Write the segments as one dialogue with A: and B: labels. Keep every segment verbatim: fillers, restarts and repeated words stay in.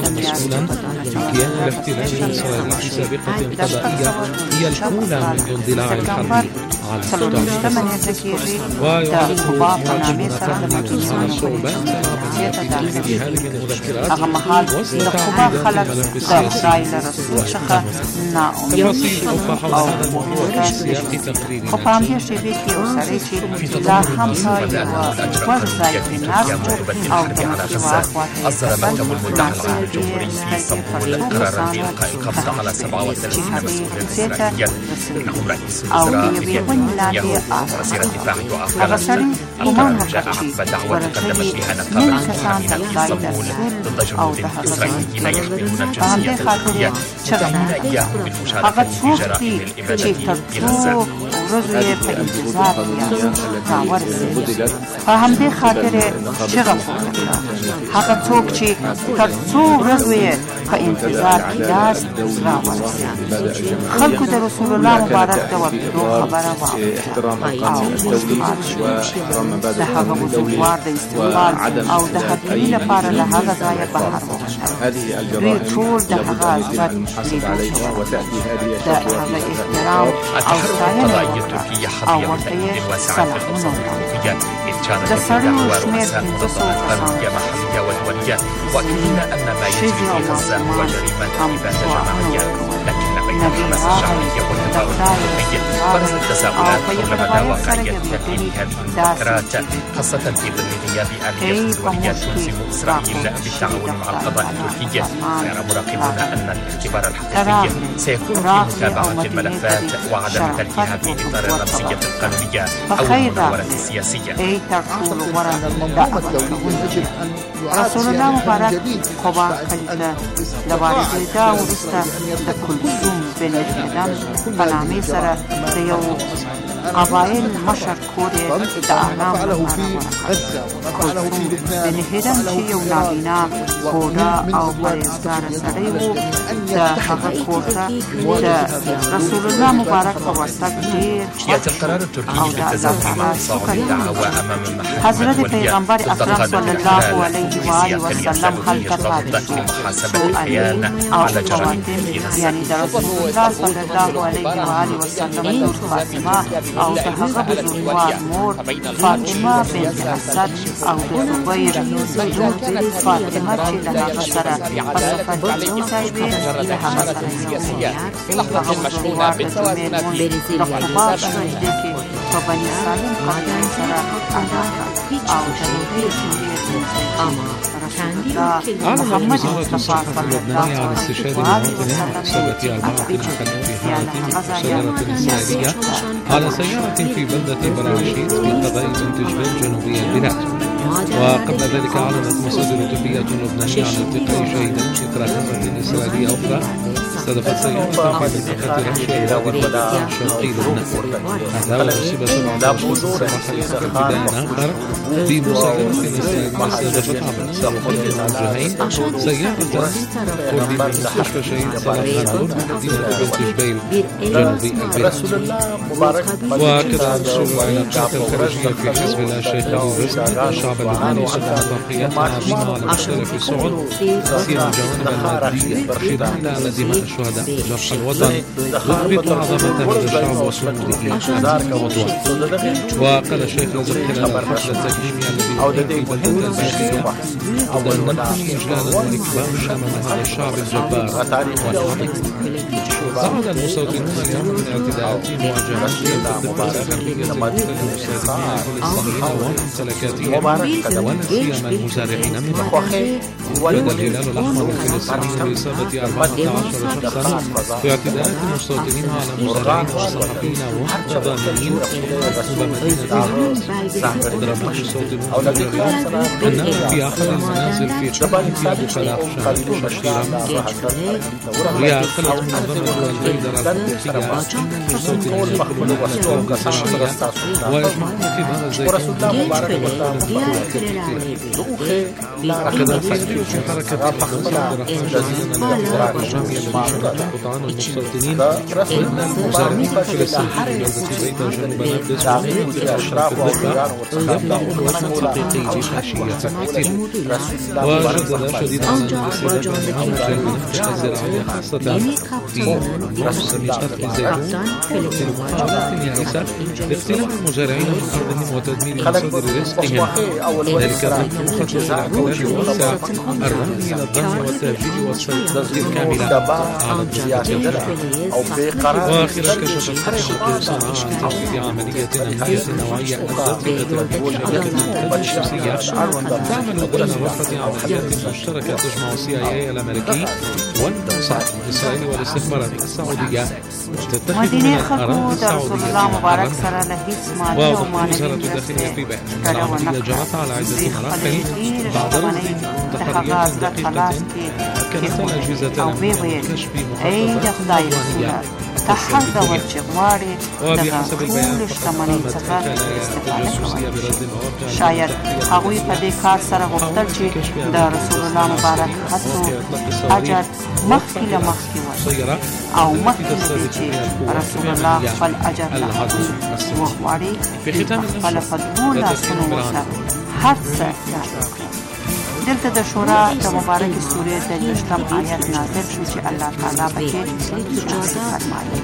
A: مسؤولا في كيان الاحتلال الإسرائيلي في سابقة قضائية هي الأولى منذ اندلاع الحرب على القطاع. ويعرض معجم نتنياهو على الصعوبات الرابطة في تنفيذ هذه المذكرات وسط تعديلات الملف السياسي. تفاصيل أوضح حول هذا الموضوع في سياق تقريرنا.
B: أصدر مكتب المدعي العام الجمهوري في اسطنبول قرارا بإلقاء القبض على سبعة وثلاثين مسؤولا إسرائيليا منهم رئيس الوزراء بنيامين نتنياهو وزير الدفاع يوآف جالانت. القرار جاء عقب دعوى قدمت بها نقابة المحامين في اسطنبول ضد جنود إسرائيليين يحملون الجنسية التركية متهمين إياهم بالمشاركة في جرائم الإبادة بغزة.
C: روزی په انتظار راورسېږي. په همدې خاطر چغه پورته هغه څوک چې تر څو ورځو یې په انتظار کې یاست راورسېږي. خلکو د رسول الله مبارک د ورتلو خبره واورېده او خوشحال شول. د هغه بزرګوار د استقبال او د هرکلي لپاره له هغه ځایه بهر ووتل. دوی ټول د هغه عظمت لیدو شول، د هغه احترام او ستاینه
B: تركيا حظية بتأييد واسعة في الأوساط الأوروبية إذ كانت الدعوة رؤساء منظمات قانونية محلية ودولية وأكدين أن ما يجري في غزة هو جريمة إبادة جماعية، لكن بين الحماس الشعبية والتفاوض الأوروبي برزت تساؤلات حول مدى واقعية تنفيذ هذه المذكرات خاصة في ظل غياب آلية دولية تلزم إسرائيل بالتعاون مع القضاء التركي. ويرى مراقبون أن الاعتبار الحقيقي سيكون في متابعة الملفات وعدم تركها في إطار الرمزية القانونية أو المناورة السياسية.
C: رسول الله مبارک قبا کلیته لواردیدا ورسته د کلثوم بن هدم په نامې سره د یو قبایل مشر کور د اعلام لپاره کلثوم بن هدم چې یو نابینا بوډا او پرهیزګاره سړی و، د هغه کور ته د رسول الله مبارک په واسطه ډېر
B: يأتي القرار التركي بالتزامن مع تصاعد الدعوى أمام المحاكم
C: حضرت پیغمبر اکرم صلی الله علیه و آله و سلم هل تفاوت
B: سؤالين
C: على جرائم يعني رسول الله صلى الله عليه وآله وسلم نور فاطمة أو تهغب زوار مور فاطمة بنت أسد أو زبير زوج فاطمة لها غسرة فصفت زوجي لها غسرة
D: لحظة مشحونة بالتوازن
C: نقبات شهدك فبني سالم قبل سرى أو تنبيه
A: أعلن وزارة الصحة اللبنانية عن استشهاد مواطن وإصابة أربعة آخرين في حادث سيارة إسرائيلية على سيارة في بلدة براشيد في قضاء بنت جبيل جنوبي البلاد. وقبل ذلك أعلنت مصادر طبية لبنانية عن التقاء شهيدا إثر حملة إسرائيلية أخرى استهدفت سيارة في منطقة رشا الوادي الشرقي لبنان. هذا وأصيب سبعة أشخاص صباح ابتداء آخر في مسيرة إسرائيلية استهدفت عبر ساقين موجهين سيارة قرب من مستشفى شهيد صلاح غناور بمدينة بنت جبيل جنوبي البلاد. وكذا وصول العلاقات الخارجية في حزب الله الشيخ الرزق الشعب اللبناني سبب تضحيات عظيمة على مختلف الصعود تسير الجوانب المادية مشيرا إلى دماء الشهداء جرح الوطن يثبت عظمة هذا الشعب وصموده وضوء. وقال الشيخ رزق خلال الحفل التكريمي الذي في بلدة الباقية أن نكون إجلالا وإكبار شامل هذا الشعب الجبار والعظيم. صعد المستوطنون اليوم من اعتداءات مواجهات ضد الأغلبية المسلمين الفلسطينيين وممتلكاتهم ولا سيما المزارعين منهم. بدا الهلال الأحمر الفلسطيني بإصابة أربعة عشر شخصا في اعتداءات المستوطنين على مزارعين وصحفيين ومتظاهرين بمدينة غزة. ضرب المستوطنون في اليوم أنهم في أحد المنازل في شبه أبو فلاح شهر مشيرا ويعتقلت منظمة الهيدرة التركية أن المستوطنين يدخلون على الكرة الزراعية ويجمعون كبار الزيتون هكذا فاكتور في حركة الأمم عبد الرحمن جزيلا الاعتراف الجامعي الذي شرعت القطعان المستوطنين وإن المزارعين الفلسطينيين في بلدة بيتا جنوب نابلس ومنطقة الأشرف الضفة يبدأون وصف حقيقي لفاشية الاحتلال. وجدد شديدا على الاستعداد المعاوجة للمنطقة الزراعية خاصة في موسم قطع الزيتون في مقابلة يائسة لاختلاف المزارعين من أرضهم وتدمير مصادر رزقهم، ذلك ضمن مخطط الاعتدال الواسع الرامي إلى الضم والتهجير والسيطرة الكاملة على الضفة. وآخرا كشفت حركة صنعاء عن تنفيذ عملية أمنية نوعية أدت إلى تنفيذ شبكة الشمسية تعمل ضمن غرفة عمليات مشتركة تجمع السي آي إيه الأمريكي والموساد الإسرائيلي والاستخبارات السعودية وتتخذ من الأراضي السعودية حرا. وأضافت وزارة الداخلية في بيان أن العملية جرت على عدة مراحل بعد رصد تحريات دقيقة مكنت الأجهزة الأمنية من كشف مخططات عدوانية
C: تحرر الجواري
A: وبحسب البيان
C: قامت خلال الجاسوسية برصد مواقع شاید هغوی په دې کار سره غوښتل چې د رسول الله مبارک هڅو اجر مخکې له مخکې ورشي او مخکې له دې چې رسول الله خپل اجر له هغوی وغواړي خپله په دوو لاسونو ورته هر څه اقدام وکړي. دلته د شورا د مبارکې سورې د دویشتم آیت نازل شو چې الله تعالی پکې داسې فرمایي: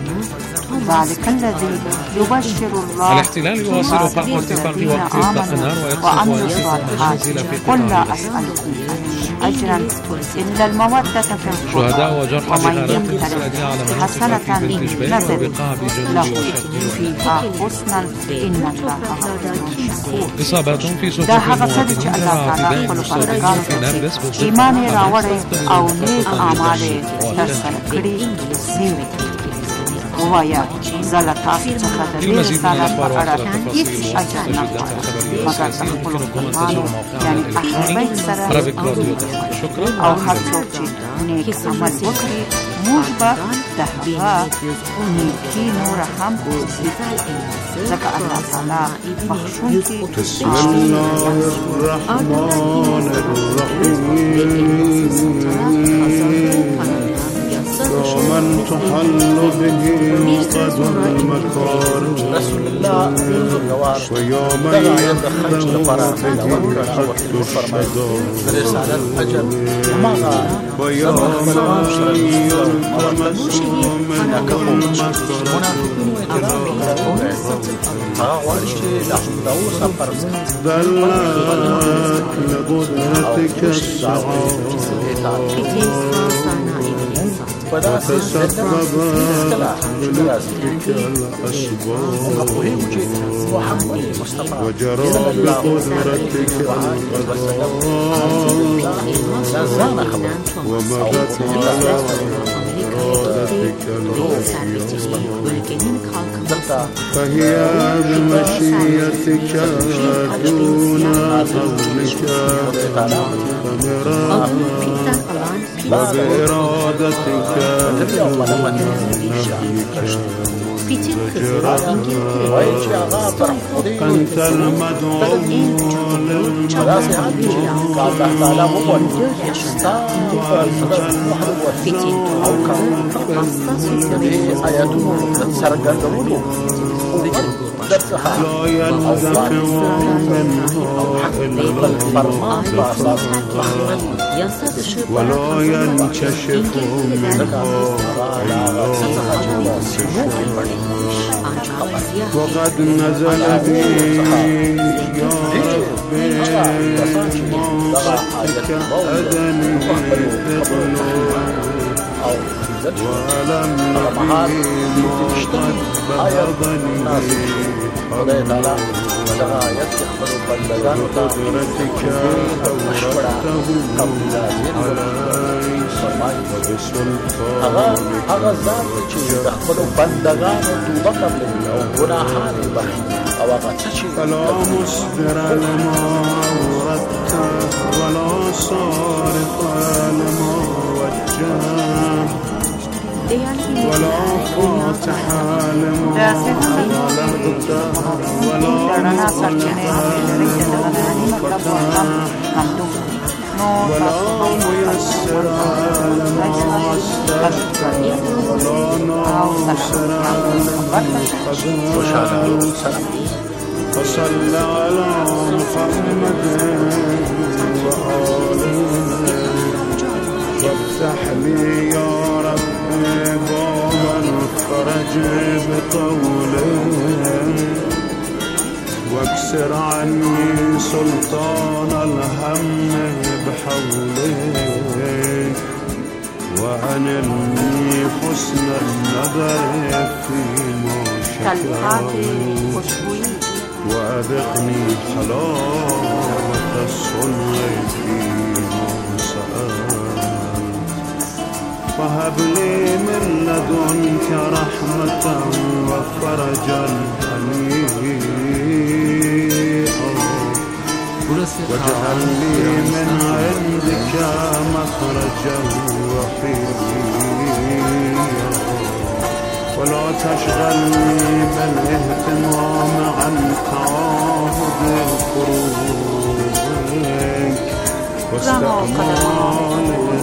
C: ذلك الذي يبشر الله
A: الاحتلال يواصل فحص اتفاق وقف إطلاق النار ويقصد
C: الصالحات قل لا أسألكم أجرا إلا المودة في القربى
A: شهداء وجرحى
C: ومن يمتلك حسنة نزل له فيها حسنا إن الله غفور شكور.
A: إصابات في صفوف
C: دا هغه څه چې الله تعالی خپلو بندګانو ته ایمان یې راوړی او نیک اعمال یې ترسره کړي زیری ووایا زه له تاسو څخه د دې رسالت په اړه هیڅ اجر نه غواړم مګر د خپلو قربانو یعنې اهل بیت سره او هر څوک چې نیک عمل وکړي موږ به د هغه نیکي نوره هم ځکه الله تعالی بخښونکی.
E: بسم الله الرحمن الرحیم ومن تحل به عقد المكارم ويوم يخلو به حد الشدائد ويوم يلتمس منه المكر ذلت لقدرتك السعادة وتسببت بلطفك الأسباب وجرى بقدرتك القضاء ومضت على إرادتك الأخيار فهي بمشيتك دون قولك فمرا وبإرادتك أنت المدعو لا يلزم منها إلا ولا ينكشف منها وقد نزل بي يا ربي موقتك أدني فضله ولم نبي موقت بغضني وقدرتك أورثته علي وبسلطانك
F: هغه ذات چې د خپل بندګانو توبه قبلوي او ګناهان یې بخښي او هغه څه چې
E: فلا مصدر لما أوردت ولا صارف لما وجهت ولا
C: د سیاسي د رڼا سرچینې هم لري چې دغه ننني مطلب هم محدود نو تاسو
E: فصل على محمد وآله وافتح لي يا رب باب الفرج بقوله واكسر عني سلطان الهم بحوله وأنلني حسن النظر فيما شكاه وأذقني حلاوة الصنع فيما سأل وهب لي من لدنك رحمة وفرجا هنيئا واجعل لي من عندك مخرجا وحيدا ولا تشغلني بالاهتمام عن تعاهد القلوب واستعمال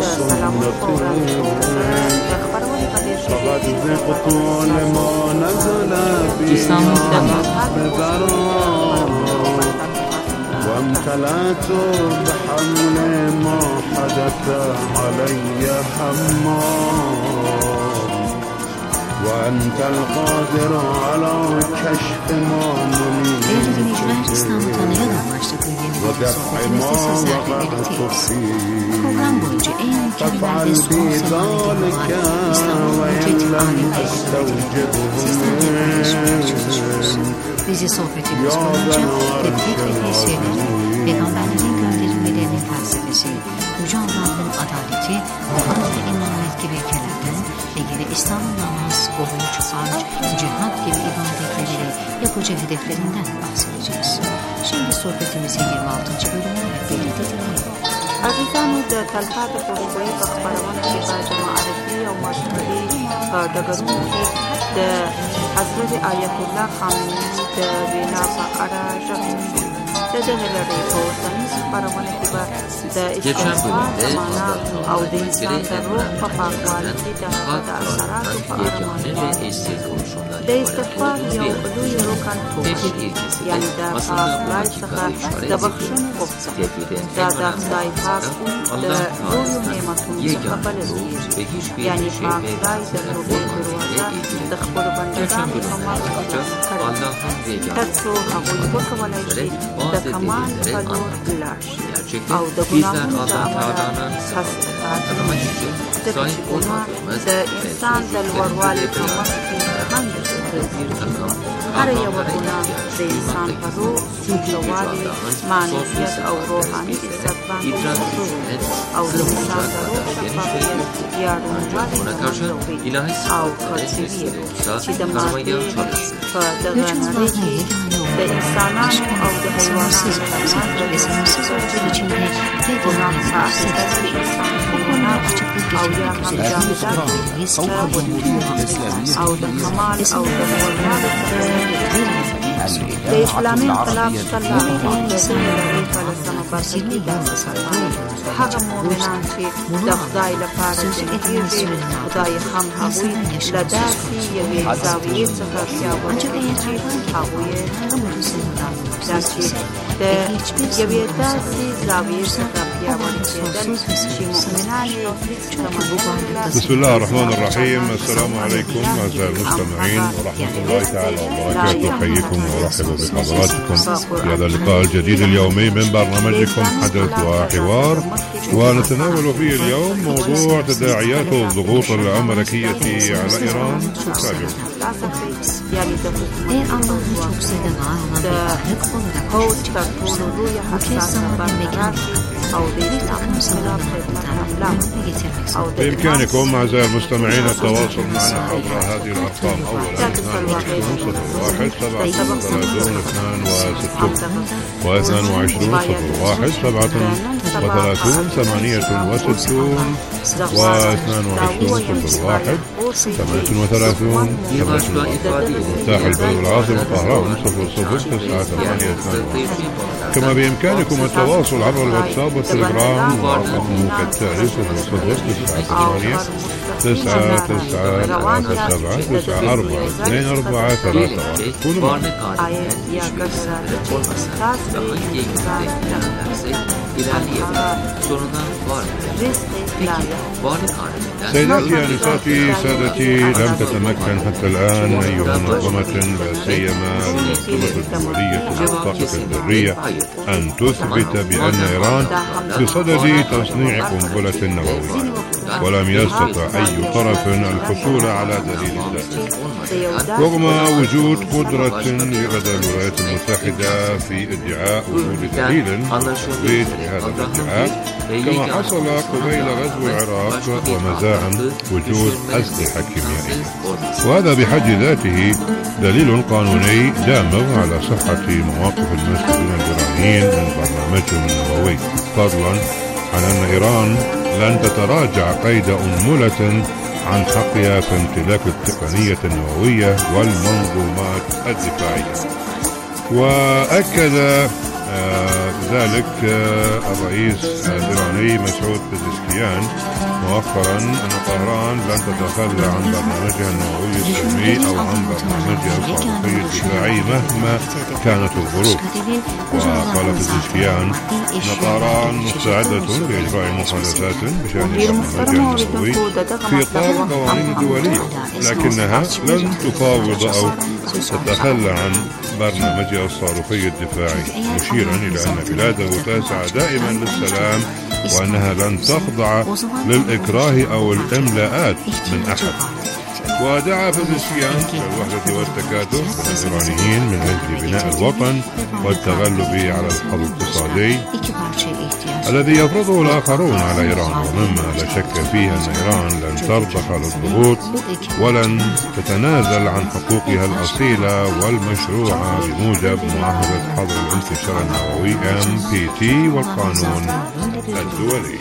E: سنتك فقد ذقت لما نزل بي ببرا وامتلأت بحمل ما حدث علي هما وأنت القادر على كشف ما نريد ودفع ما وقعت فيه فافعل بي ذلك وإن لم أستوجبه
G: Bizi sohbetimiz boyunca tetkik ettiği şeyleri, Peygamberlerin gönderilmelerinin felsefesi, Yüce Allah'ın adaleti, Kur'an ve emanet gibi ilkelerden ve yine İslam namaz, oruç, hac, cihat gibi ibadetleriyle yapıcı hedeflerinden bahsedeceğiz. Şimdi sohbetimizin yirmi altıncı bölümünü hep birlikte dinleyelim.
C: عزیزانو د تلفات پروګرامي په خبرونه کې په جماعتي او مذهبي ډګرونو کې د حضرت آیت الله خامنه‌ای د وینا په اړه ژغورل شوي. د دغې لړۍ په اوسنۍ خپرونه کې به د استغفار د معنا او د انسان د روح په پاکوالي کې د هغه د اثراتو په اړه معلومات. د استغفار یو لوی رکن توحید، یعنې د پاک خدای څخه د بخښنې غوښتنه. دا د خدای پاک د لویو نعمتونو څخه بلل کېږي، یعنې پاک خدای د توبې دروازه د خپلو بندګانو په مخ خلاصه کړې تر څو هغوی وکولی شي د کمال په لور لاړ شي او د ګناهونو د امله پس پاتې نه شي، ځکه چې ګناه د انسان د لوړوالي په مخ کې خنډ ګرځي. هره یوه ګناه د انسان په روح، ژوروالي، معنویت او روحاني عزت باندې ضرور او د انسان د روح شفافیت یا روڼوالی له منځه وړي او کړکېوي چې د مادې په دغه نړۍ کې د انسانانو او د حیواناتو ترمنځ د ګناه په عقیده کې انسان په ګناه او یا هم جاهدات او د کمال او د لوړوالي څخه د اسلامي انقلاب صلاح د دې لړۍ په لسمه برخه کې دا مسلمان هغه مؤمنان چې د خدای لپاره جنګېږي، خدای هم هغوی له داسې یوې زاویې څخه پیاوړي کوي چې هغوی یې دا چې د یوې داسې زاویې څخه پیاوړي کېدل چې مؤمنان یې
H: بسم الله الرحمن الرحيم. السلام عليكم أعزائي المستمعين ورحمة الله تعالى وبركاته. أحييكم وأرحب بحضراتكم في هذا اللقاء الجديد اليومي من برنامجكم حدث وحوار، ونتناول فيه اليوم موضوع تداعيات الضغوط الأمريكية على إيران. تابعوا.
G: Eğer Allah'ın çok sayıda var olan bir varlık olarak düşünecek olursak, bu kez zamanın mekanı bir takım sınırlarını tanımlamaya getirmek zorunda.
H: بإمكانكم أعزائي المستمعين التواصل معنا عبر هذه الأرقام أولا اثنان وعشرون صفر واحد سبعة وثلاثون اثنان وستون واثنان وعشرون صفر واحد سبعة وثلاثون ثمانية وستون واثنان وعشرون صفر واحد ثمانية وثلاثون مفتاح البلد العاصمة طهران صفر صفر تسعة ثمانية اثنان. كما بإمكانكم التواصل عبر الواتساب والتليجرام ورقمه كالتالي صفر صفر تسعة ثمانية تسعة تسعة ثلاثة سبعة تسعة أربعة اثنين أربعة ثلاثة واحد. كونوا معنا. سيداتي أنساتي سادتي، لم تتمكن حتى الآن أي منظمة لا سيما المنظمة الدولية للطاقة الذرية أن تثبت بأن إيران بصدد تصنيع قنبلة نووية، ولم يستطع أي طرف الحصول على دليل ذلك رغم وجود قدرة لدى الولايات المتحدة في ادعاء وجود دليل مثبت لهذا الادعاء، كما حصل قبيل غزو العراق ومزاعم وجود أسلحة كيميائية. وهذا بحد ذاته دليل قانوني دامغ على صحة مواقف المسؤولين الإيرانيين من برنامجهم النووي، فضلا عن أن إيران لن تتراجع قيد أنملة عن حقها في امتلاك التقنية النووية والمنظومات الدفاعية. وأكد آه ذلك آه الرئيس الإيراني مسعود بزشكيان مؤخرا أن طهران لن تتخلى عن برنامجها النووي السلمي أو عن برنامجها الصاروخي الدفاعي مهما كانت الظروف. وقال بزشكيان أن طهران مستعدة لإجراء محادثات بشأن برنامجها النووي في إطار القوانين الدولية، لكنها لن تفاوض أو تتخلى عن برنامجها الصاروخي الدفاعي، مشيرا إلى أن بلاده تسعى دائما للسلام وأنها لن تخضع للإكراه أو الإملاءات من أحد. ودعا بزشكيان للوحدة والتكاتف بين الإيرانيين من أجل بناء الوطن والتغلب على الحظ الاقتصادي الذي يفرضه الآخرون على إيران، ومما لا شك فيه أن إيران لن ترضخ للضغوط ولن تتنازل عن حقوقها الأصيلة والمشروعة بموجب معاهدة حظر الانتشار النووي إم بي تي والقانون الدولي.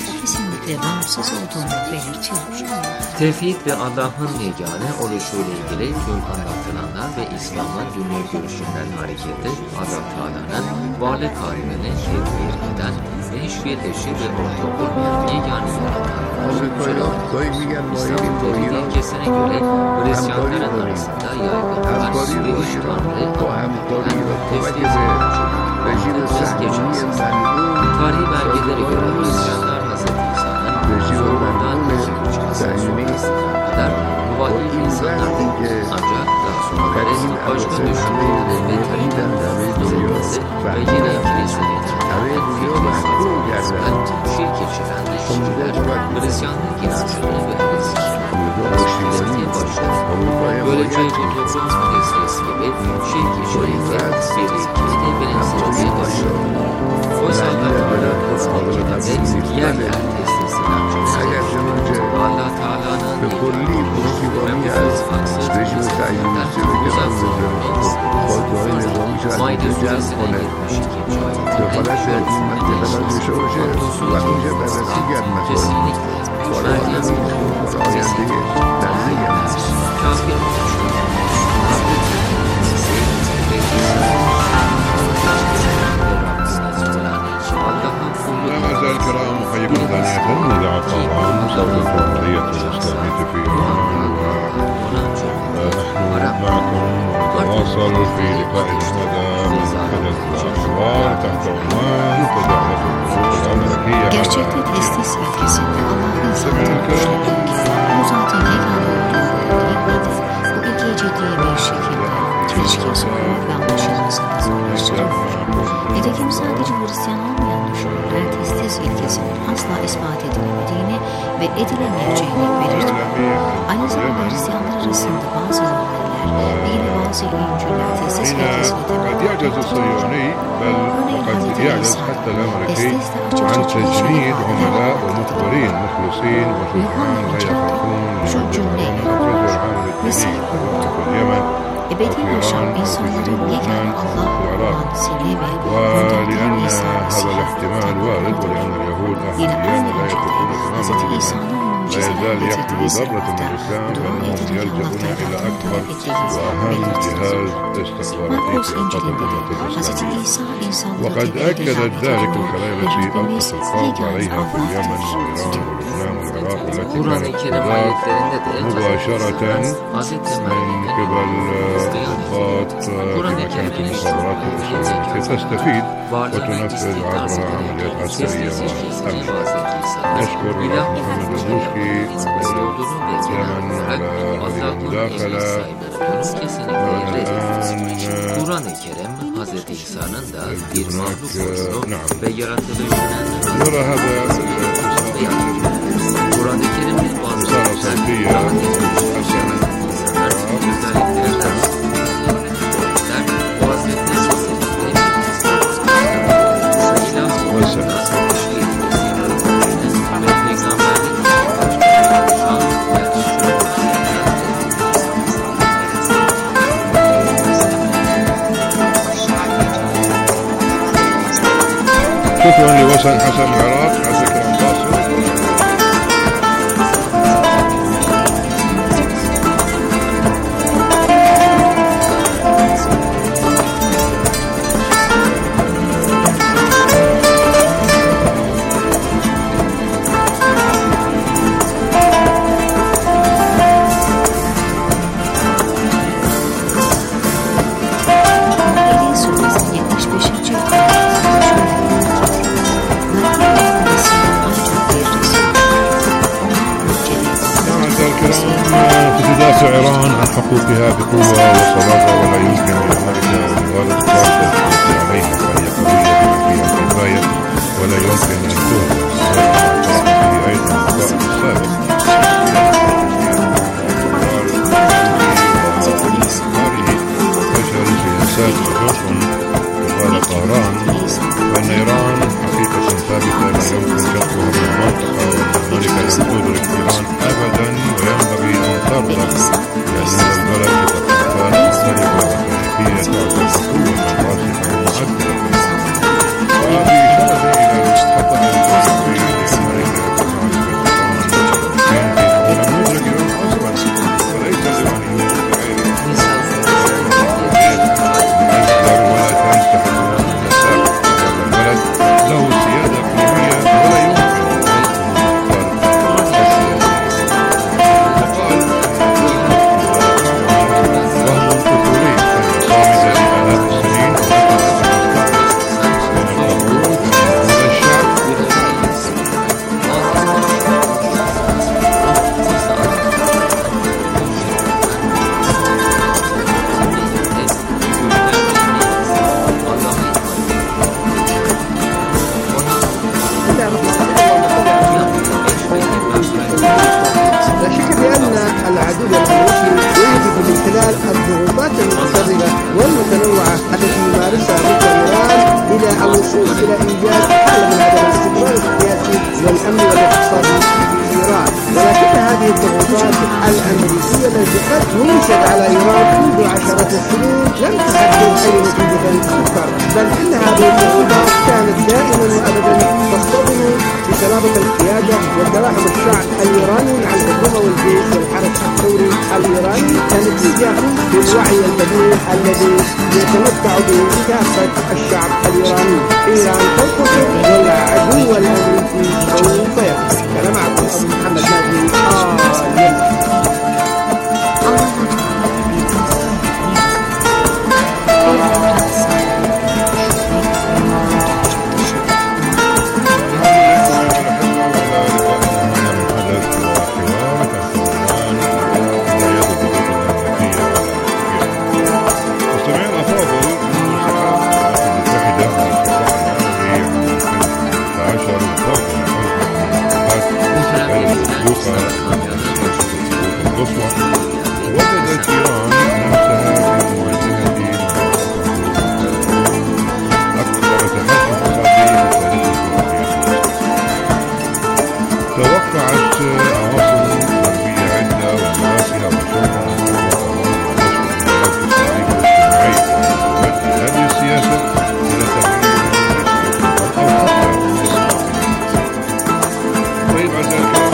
I: Tevhid ve Allah'ın yegane oluşuyla ilgili tüm anlatılanlar ve İslam'ın dünya görüşünden hareketle Allah Teala'nın varlık haline tedbir eden ve hiçbir eşi ve ortak olmayan yegane yaratan İslam'ın tevhid ilkesine göre Hristiyanların arasında yaygın olan ve üç tanrı anlatılan tevhid sonucu kız geçmesinden tarihi belgelere göre Hristiyanlar Hazreti İsa'nın zorundan kadar muvahhid insanlardır. Ancak Rasulperest başka düşünmeleri ve tarikatların zulmesi ve yine kiliselerin fikirlerden şirk geçiren kişiler Hristiyanlık inancını ve Hristiyanlık başladı. Böylece bu toplum meselesi gibi şirk geçirirken bir ilkini de benimsemeye başladı. Oysa Allah'ın yer yer teslis inancını Allah Teala'nın Rabbimiz haksız kişilerden uzak durmalıyız. Maide suresine yetmiş ikinci ayetinde kesinlikle Meryem sesi kafir
H: الكرام أحييكم ثانية من إذاعة طهران صوت الجمهورية الإسلامية في إيران، ونحن معكم ونتواصل في لقائنا هذا من حدث الأخبار تحت عنوان تداعيات الحروب الأمريكية.
G: Gerçekte testis ülkesinde Allah'ın sınırları uzantı yegane olduğu bu ülke ciddi bir şekilde çelişkisi ve anlaşılmasında zorlaştırılıyor. Nitekim sadece Hristiyan olmayan düşünürler testis ilkesinin asla ispat edilemediğini ve ve edilemeyeceğini belirtti. Aynı zamanda Hristiyanlar arasında bazı ruhaniler ve yine bazı İncil'ler tesis kalitesini
H: قد يعجز الصهيوني بل وقد يعجز حتى الأمريكي عن تجنيد عملاء ومخبرين مخلصين وشجعان لا يخافون لينجرون أفرزوا العالم الديني سواء في اليمن
G: ebedi yaşam insanların yegane Allah muhabbetini ve
H: ولأن هذا الاحتمال وارد ولأن اليهود أهل الديانة لا يتركون تماما لا يزال يحجب ذرة من الإسلام فإنهم يلجؤون إلى أكبر وأهم جهاز استخباراتي في أوساط الأمة الإسلامية. وقد أكدت ذلك الخلايا التي ألقت القبض عليها في اليمن وإيران ولبنان والعراق والتي كانت مباشرة من قبل ضباط بمكانة المخابرات الإسرائيلية تستفيد وتنفذ عبرها عمليات عسكرية وأمنية. نشكر محمد الروشكي يمن على هذه المداخلة.
I: Kur'an-ı Kerim Hazreti İsa'nın da bir mahluk olduğunu ve yaratılışının Kur'an-ı Kerim'in bazı özelliklerinden bu Hazretleri
H: شكرا لوسن حسن العراق عسى كلام باصر. تدافع إيران عن حقوقها بقوة وصلابة ولا يمكن لأمريكا مغالطة التي عليها فهي قضية فيها كفاية ولا يمكن أن تهمل به أيضا القائد السابق بشر سياسات وحكم قال طهران بأن إيران حقيقة ثابتة لا يمكن شطرها من المنطقة وأن أمريكا لن تدرك إيران أبدا وينبغي أن ترضى لأن البلد بثقافات مختلفة وتاريخية تعتبر قوة راسخة ومؤثرة وهذه إشارة إلى الخطأ الجوهري لأمريكا كمعرفة إيران كيف لم ندرك إيران أصلا وليس الإيرانيون بغيرها ولا تنسحب من المساق البلد له سيادة إقليمية ولا يمكن
J: والمتنوعة التي يمارسها ضد إيران إلى الوصول إلى إيجاد حالة من عدم الاستقرار السياسي والأمن والاقتصادي في إيران. ولكن هذه الضغوطات الأمريكية التي قد تنشد على إيران منذ عشرات السنين لم تحدد أي نتيجة تذكر، بل إن هذه الضغوطات كانت دائما وأبدا تصطدم بسلامة القيادة وتلاحم الشعب الإيراني مع الحكومة والجيش والحرس الثوري الإيراني كنتيجة للوعي الكبير الذي يتمتع به كافة الشعب الإيراني. إيران تنتصر والعدو الأمريكي سوف يخسر. أنا معكم أبو محمد ناجي آه
I: بريطانيa'nın başvurduğu
H: القصوى وجدت إيران نفسها في مواجهة أكبر تحدي اقتصادي في تاريخ توقعت عواصم غربية عدة وسياسية وشرطة هذه السياسة إلى تغيير أو حتى طيب أعزائي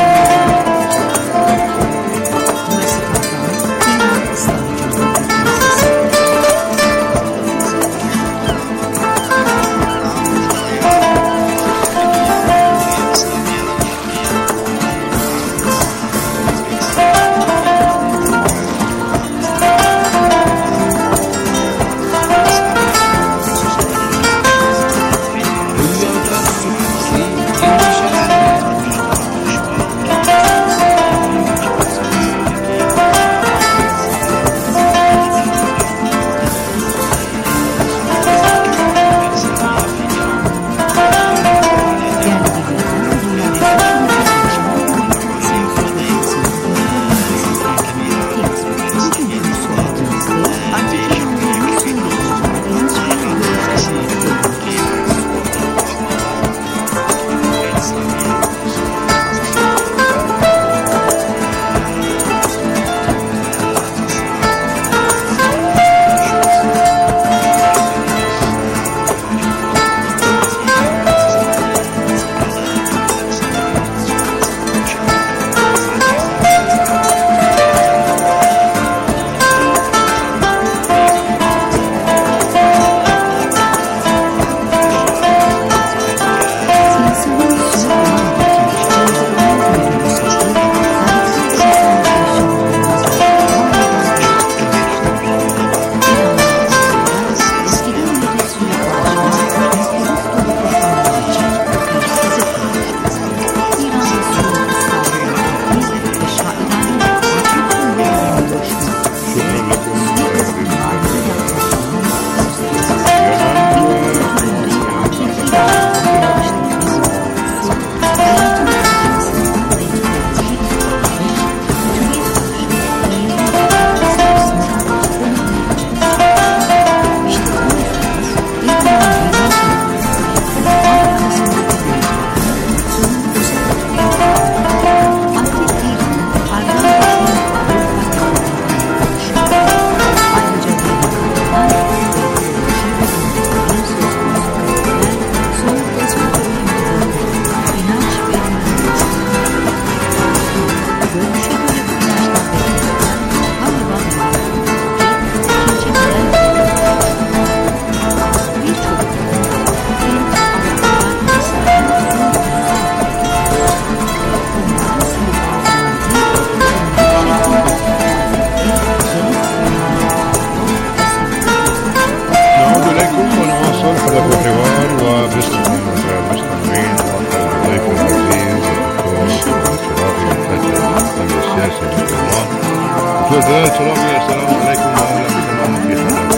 H: وذات ربي السلام عليكم وأهلا بكم معنا في حلقة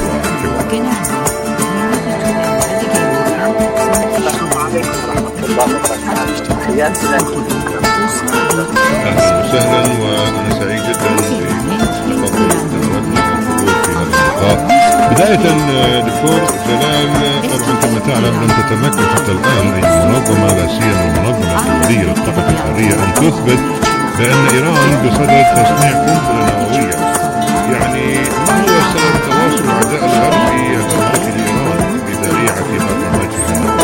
F: السلام عليكم ورحمة الله وبركاته. حياتي لكم.
H: أهلا وسهلا وأنا سعيد جدا بفضل دعوتنا والحضور في هذا اللقاء. بداية دكتور جلال، طبعا كما تعلم لم تتمكن حتى الآن أي منظمة لا سيما المنظمة الدولية للطاقة الحرية أن تثبت بأن إيران بصدد تصنيع قنبلة نووية. يعني ما هو سبب تواصل أعداء الغرب في هجمات إيران بذريعة برنامجها؟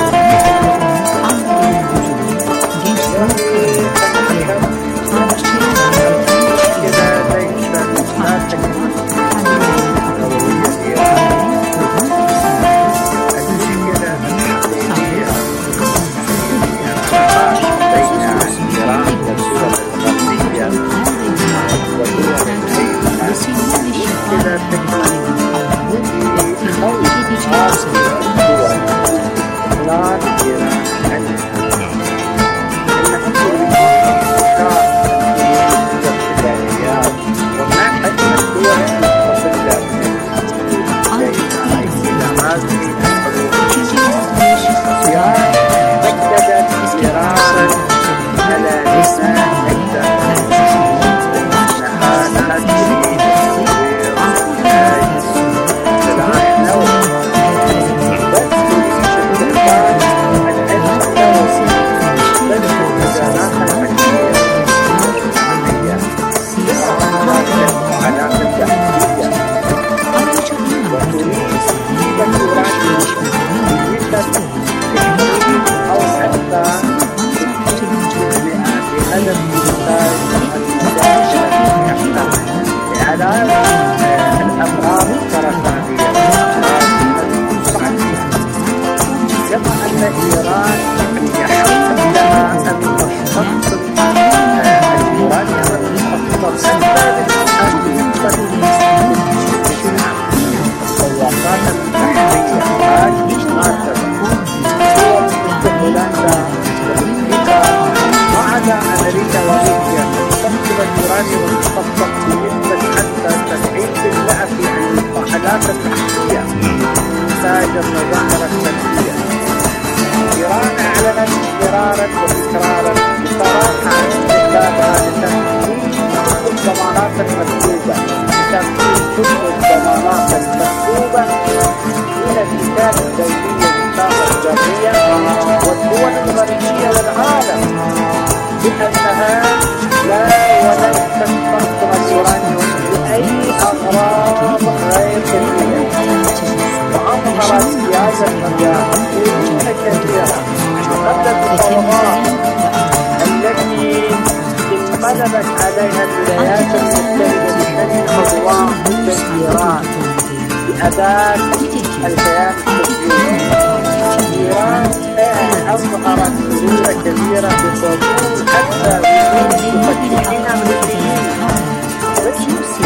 F: اليورانيوم المخصص بنسبة حتى سبعين بالمئة في المؤهلات التحتية إنتاج المظاهر الشمسية. إيران أعلنت مرارا وتكرارا بصراحة عن استخدامها لتنفيذ كل الضمانات المكتوبة لتنفيذ كل الضمانات المكتوبة من الكتاب الدولية للطاقة الذرية والدول الغربية والعالم بأنها لا ولن تستخدم اليورانيوم لأي أغراض غير سلمية. وأظهرت سياسة المجاهدين كثيرا قبل المفاوضات التي انقلبت عليها الولايات المتحدة بشأن عدوان ضد إيران بأداة الكيان الصهيوني. إيران أظهرت سرورا كبيرا بحضور حتى وجود مفتشين أمريكيين ضد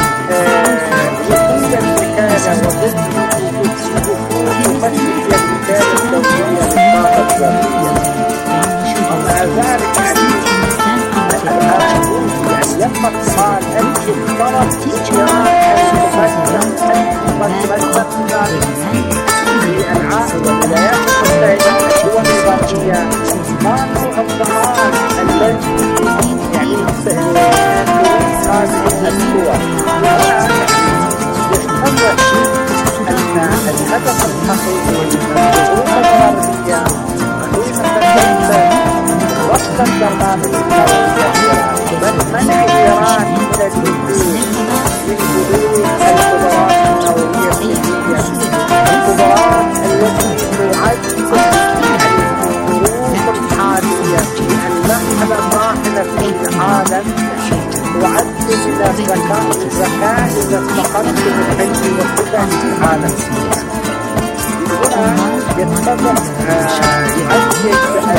F: وجود الوكالة وضد مفتشي الوكالة الدولية للطاقة الذرية. ومع ذلك الآن يبقى السؤال هل يفترض إيران أن تمثل في العالم والولايات المتحدة والدول الغربية ما نوع الضمان الذي يعني تريد هذه الدول؟ يفترض أن الهدف الحقيقي من الظروف الغربية حقيقة وفق البرنامج الدولي بل منع إيران من الدخول من حدود القدرات النووية الصينية، القدرات التي تعد الظروف الحالية في المرحلة الراهنة في العالم تعد من الذكاء الذكاء للتقدم العلمي والهدى في العالم. هنا يتفق يؤكد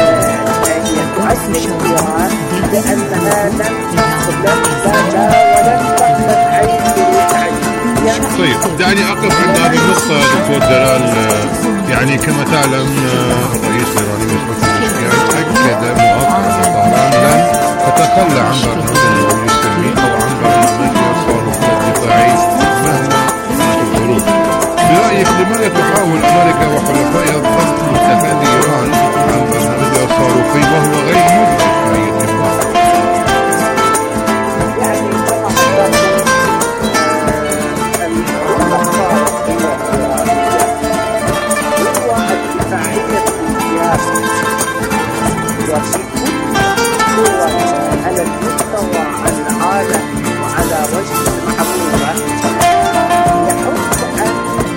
F: تؤكد إيران بأنها لم تقبل ذاتها ولن تقبل أي شروط.
H: طيب دعني أقف عند هذه النقطة دكتور جلال. يعني كما تعلم الرئيس الإيراني مسعود پزشکیان أكد مؤخرا أن طهران لن تتخلى عن برنامج النووي السلمي أو عن برنامج الصاروخ الدفاعي مهما كانت الظروف. برأيك لماذا تحاول أمريكا وحلفائها ضغط اتخاذ إيران عن برنامجها الصاروخي وهو غير مدرك في أي اتفاق؟
F: على المستوى العالمي وعلى وجه المحبوبة يحب أن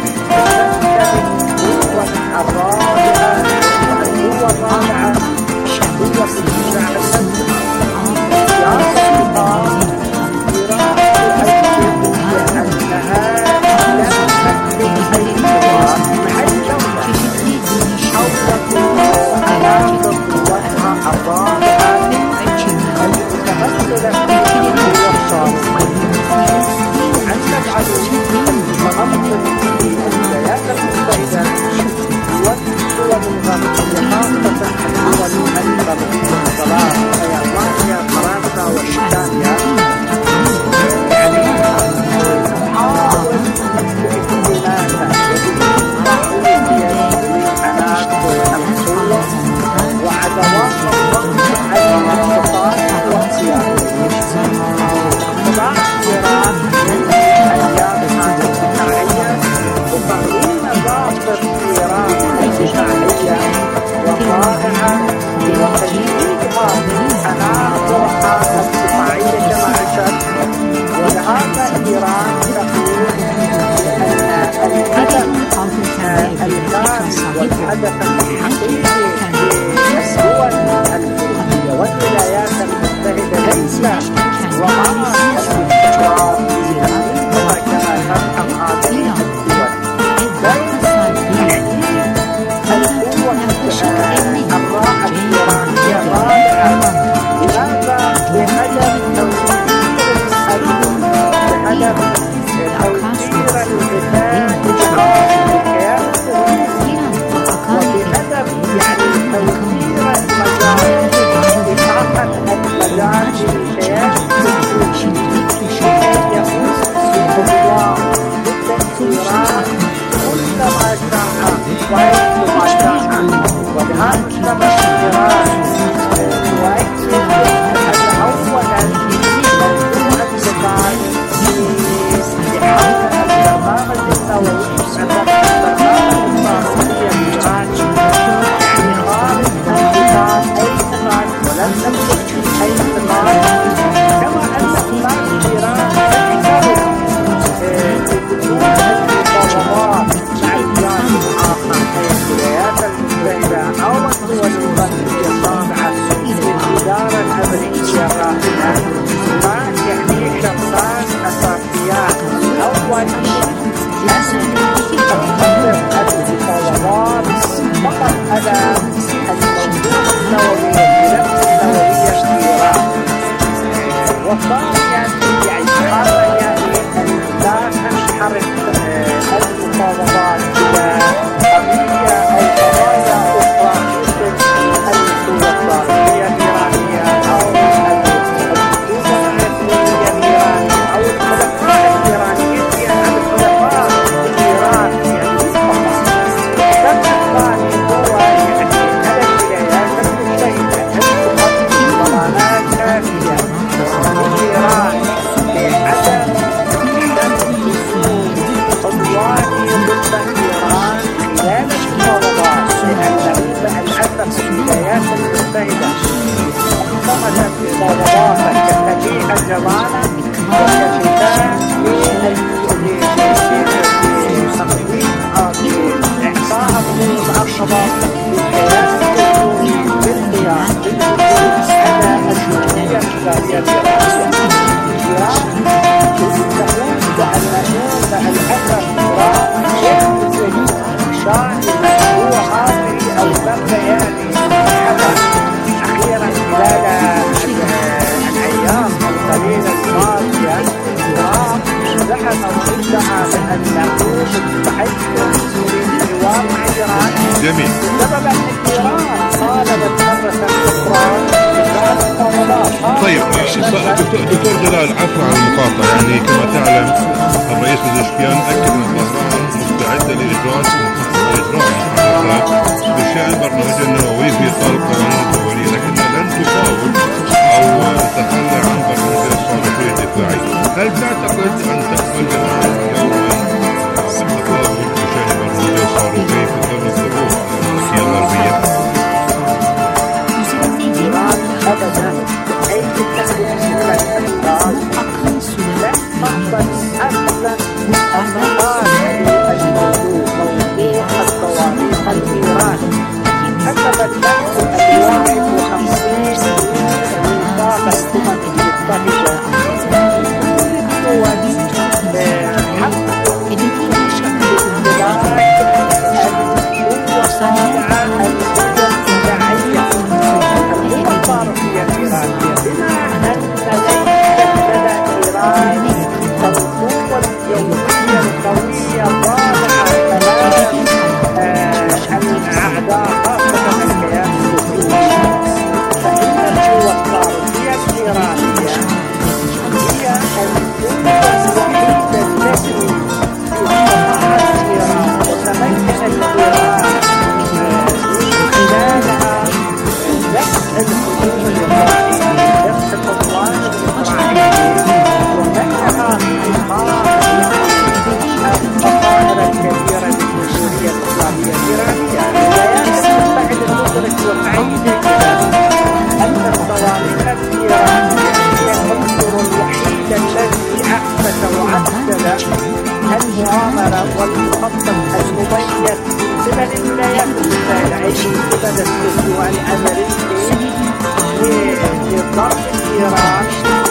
F: تتمثل القوة الرابعة والقوة الرابعة قوة الدفاع المنطقة. سياسة إيران إيران تؤكد بأنها لا تمثل أي قوة محل دولة حول علاقة قوتها الرابعة المتمثلة في القوة الصاروخية أن تجعل المناطق في الولايات المتحدة والدول الغربية خاصة الدول الغربية الصغار وهي ألمانيا فرنسا وبريطانيا يعني تحاول باستخدامها وبالتعويض للحالات القوة وعدوات الضغط على المنطقات واختيارها. طبعا إيران أيامها الدفاعية وتقديم ضابط إيران الدفاعية وقائعة وتجديدها حناطرها الدفاعية كما أشرت. ولهذا إيران تقول أن الهدف الغالي والهدف الحقيقي للدول الأوروبية والولايات المتحدة ليس رعاة الاستقرار في المنطقة كما تفهم هذه الدول، بل القوة الراحة الإيرانية رابعة. لماذا؟ بهدف توفير الأمن، بهدف توفير الغذاء للكيان الصهيوني، وبهدف يعني توفير المجال إتاحة المجال للكيان الصهيوني هذا يعني لا تنحرف المفاوضات إلى قضية أو قضايا أخرى مثل القوة الصاروخية الإيرانية أو الخطوط الرسمية الإيرانية أو الخلفاء الإيرانيين في الخلفاء الإيران يعني السبب الثاني هو يعني على الولايات المتحدة أن تقدم ضمانات كافية لإيران بعدم عدواني ضد إيران خلال المفاوضات، لأنه مع الأسف الولايات المتحدة اعتمدت مفاوضاتها كفريق الجماعة وكشتات لتقويم أو لإعطاء حقوق الأرقام للكيان الدولي بالقيام بالحدود على الجمهورية الإسلامية الإيرانية. إيران تقول بأنه مع الأسف إيران يحدث دائما هو هذه أو بياني حدث أخيرا خلال الأيام القليلة الماضية. إيران ذهب وادعى بأنه مستعد للحوار مع إيران
H: جميل
F: بسبب أن إيران طالبت مرة أخرى بإنهاء المفاوضات.
H: طيب دكتور جلال، عفوا عن المقاطعة، يعني كما تعلم الرئيس بزشكيان أكد أن طهران مستعدة لإجراء محادثات بشأن برنامج النووي في إطار القوانين الدولية، لكنها لن تفاوض أو تتخلى عن برنامج الصاروخية الدفاعي. هل تعتقد أن تقبل يوما بالتفاوض بشأن برنامج الصاروخي في ظل الظروف الروسية الغربية؟
F: أبدا أي تحدث من الأفكار لن تقبل أبدا أن هذا الموضوع موضوع الصواريخ الإيراني حسب البحث الواحد وخمسين ميثاق الأمم المتحدة كل الدول حق المؤامرة والمخطط المبيت من قبل الولايات المتحدة أي من قبل الدول الأمريكي لضرب إيران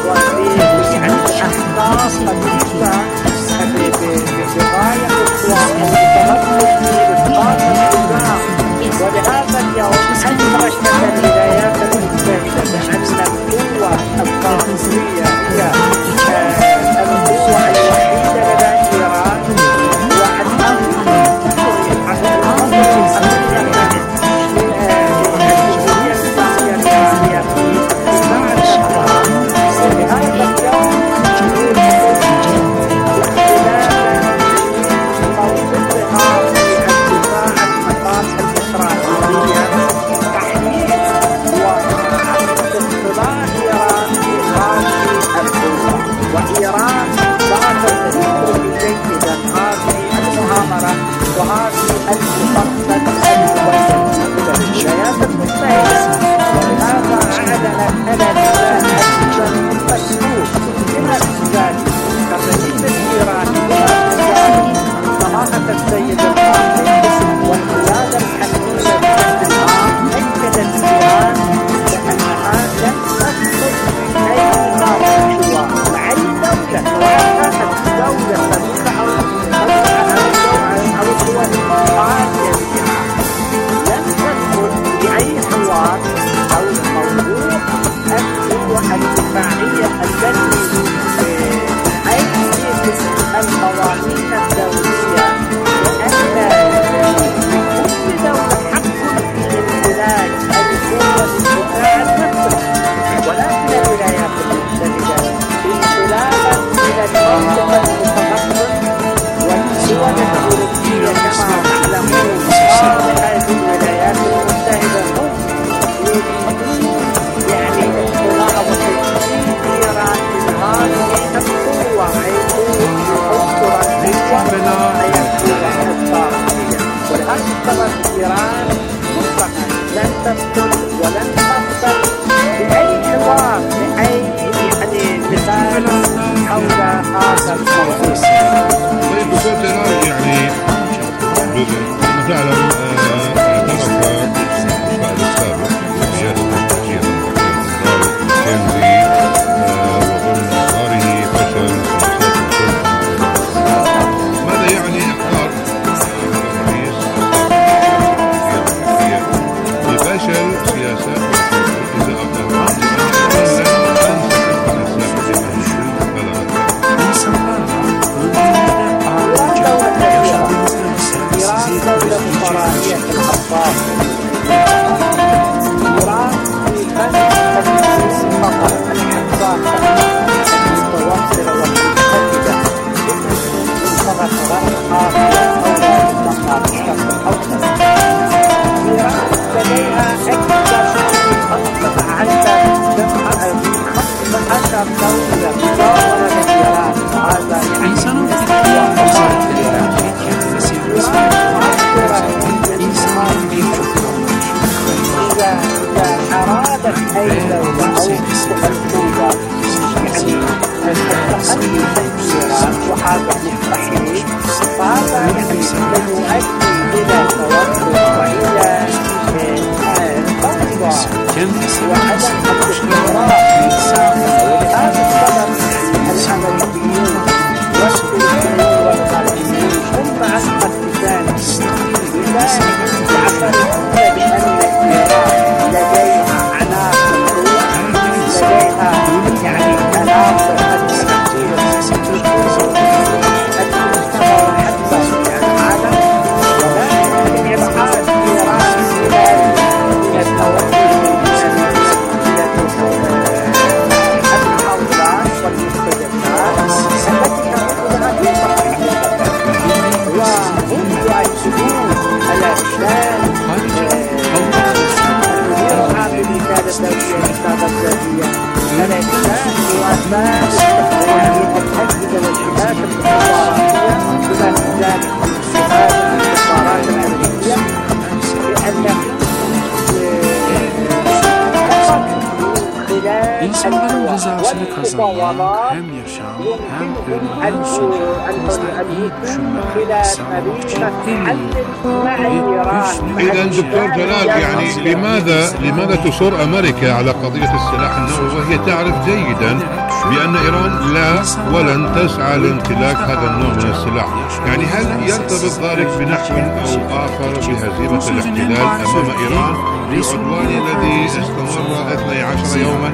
F: وبأحداث خفيفة بغاية الإطلاق والتمسك بإسقاط النظام. ولهذا اليوم أدركت الولايات المتحدة أن القوة الصاروخية هي القوة الوحيدة لدى إيران، وأنه تفرض على الأمر الأمريكي للجمهورية الإسلامية الإيرانية في اتباع الشرع. ولهذا اليوم موقفها في الدفاع عن المصالح الإسرائيلية تحديد واستطلاع إيران في هذه القوة، وإيران لا تدرك جيدا هذه المؤامرة وهذه المخطط المبين من الولايات المتحدة. ولهذا أعلنت أنا الأجهزة المسؤول من الزاد كالرئيس الإيراني صراحة السيد القائد والقيادة الحميدة بأنها أكدت إيران بأنها لن تدخل في أي نظام حوار مع أي دولة، سواء كانت دولة صديقة أو أو الدول الخارجية لإيران، لن تدخل في أي حوار أو موضوع القوة الدفاعية التي والدول الأوروبية كما تعلمون صالحة الولايات المتحدة يعني مناهضة إيران من هذه القوة حيث عنصر القوة هي القوة الطاقية، ولهذا السبب إيران مطلقا لن تسكت ولن تقبل بأي حوار بأي يعني مثال حول هذا الموضوع.
H: طيب دكتور جلال، يعني كما تعلم اعترف الرئيس السابق برئاسة التفجير كينزي وضمن إصراره فشل سياسات ماذا يعني إقرار الرئيس بفشل سياسات إذا أقر
F: دولة فرعية الأطفال. إيران في فن التنفيذ فقط الحساسة المتواصلة والمتحدة منطقة غرب آسيا أو منطقة الشرق الأوسط. إيران لديها أكثر من خمسة عشر خمسة عشر دولة مجاورة لإيران. هذا يعني إذا أرادت أي دولة أو القوة يعني التخلي من إيران وهذا مستحيل، فهذا يعني سيؤدي إلى توتر وإلى فوضى وعدم الاستقرار في الساحة. ولهذا السبب الأمريكيون والسوريين والغربيين هم مع الاتفاق لذلك يعترفون بأن إيران لديها عناصر لديها يعني عناصر
K: İnsanların rızasını kazanmak hem yaşam hem ölümden sonra düşünmeler sağlamak için en iyi.
H: إذا دكتور جلال، يعني لماذا لماذا تصر أمريكا على قضية السلاح النووي وهي تعرف جيدا بأن إيران لا ولن تسعى لامتلاك هذا النوع من السلاح؟ يعني هل يرتبط ذلك بنحو أو آخر بهزيمة الاحتلال أمام إيران بالعدوان الذي استمر اثني عشر يوما؟